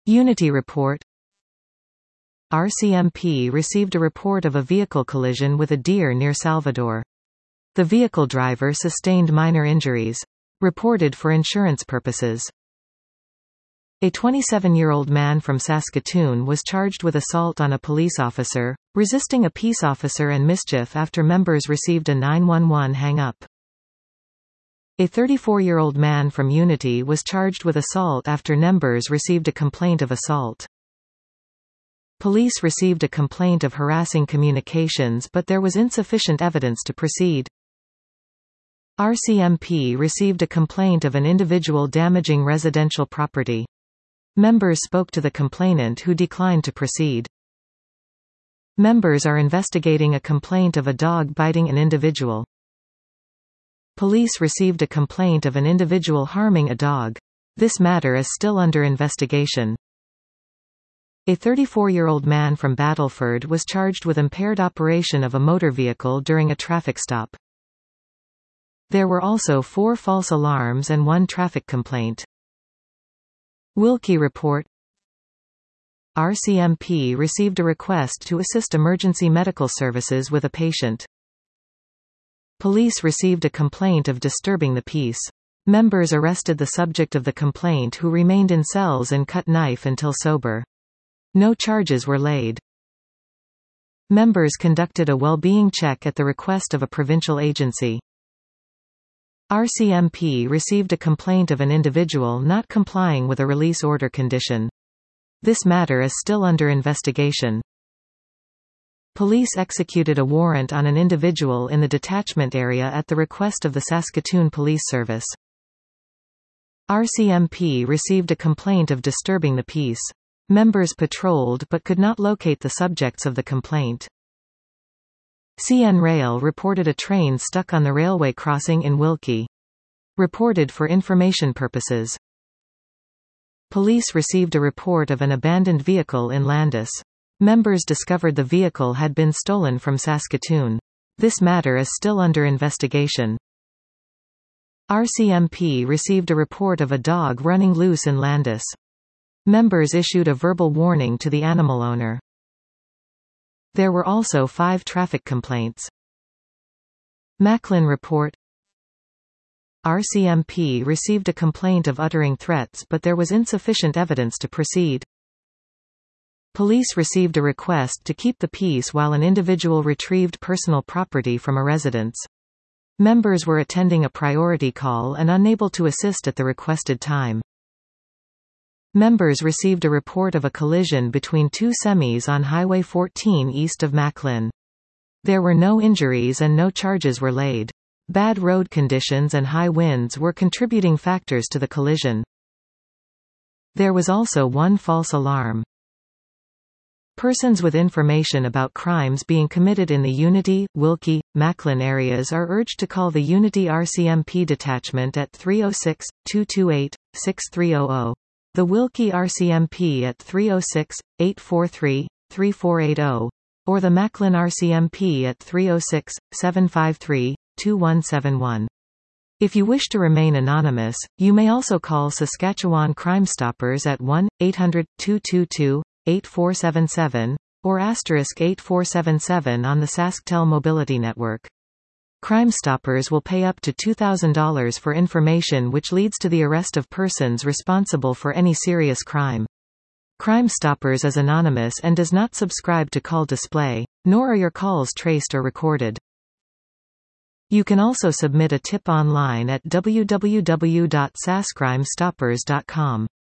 Unity report. RCMP received a report of a vehicle collision with a deer near Salvador. The vehicle driver sustained minor injuries. Reported for insurance purposes. A 27-year-old man from Saskatoon was charged with assault on a police officer, resisting a peace officer and mischief after members received a 911 hang-up. A 34-year-old man from Unity was charged with assault after members received a complaint of assault. Police received a complaint of harassing communications, but there was insufficient evidence to proceed. RCMP received a complaint of an individual damaging residential property. Members spoke to the complainant, who declined to proceed. Members are investigating a complaint of a dog biting an individual. Police received a complaint of an individual harming a dog. This matter is still under investigation. A 34-year-old man from Battleford was charged with impaired operation of a motor vehicle during a traffic stop. There were also 4 false alarms and 1 traffic complaint. Wilkie report. RCMP received a request to assist emergency medical services with a patient. Police received a complaint of disturbing the peace. Members arrested the subject of the complaint, who remained in cells and cut knife until sober. No charges were laid. Members conducted a well-being check at the request of a provincial agency. RCMP received a complaint of an individual not complying with a release order condition. This matter is still under investigation. Police executed a warrant on an individual in the detachment area at the request of the Saskatoon Police Service. RCMP received a complaint of disturbing the peace. Members patrolled but could not locate the subjects of the complaint. CN Rail reported a train stuck on the railway crossing in Wilkie. Reported for information purposes. Police received a report of an abandoned vehicle in Landis. Members discovered the vehicle had been stolen from Saskatoon. This matter is still under investigation. RCMP received a report of a dog running loose in Landis. Members issued a verbal warning to the animal owner. There were also 5 traffic complaints. Macklin report. RCMP received a complaint of uttering threats, but there was insufficient evidence to proceed. Police received a request to keep the peace while an individual retrieved personal property from a residence. Members were attending a priority call and unable to assist at the requested time. Members received a report of a collision between 2 semis on Highway 14 east of Macklin. There were no injuries and no charges were laid. Bad road conditions and high winds were contributing factors to the collision. There was also 1 false alarm. Persons with information about crimes being committed in the Unity, Wilkie, Macklin areas are urged to call the Unity RCMP detachment at 306-228-6300. The Wilkie RCMP at 306-843-3480, or the Macklin RCMP at 306-753-2171. If you wish to remain anonymous, you may also call Saskatchewan Crime Stoppers at 1-800-222-8477, or *8477 on the SaskTel Mobility Network. Crime Stoppers will pay up to $2,000 for information which leads to the arrest of persons responsible for any serious crime. Crime Stoppers is anonymous and does not subscribe to call display, nor are your calls traced or recorded. You can also submit a tip online at www.saskcrimestoppers.com.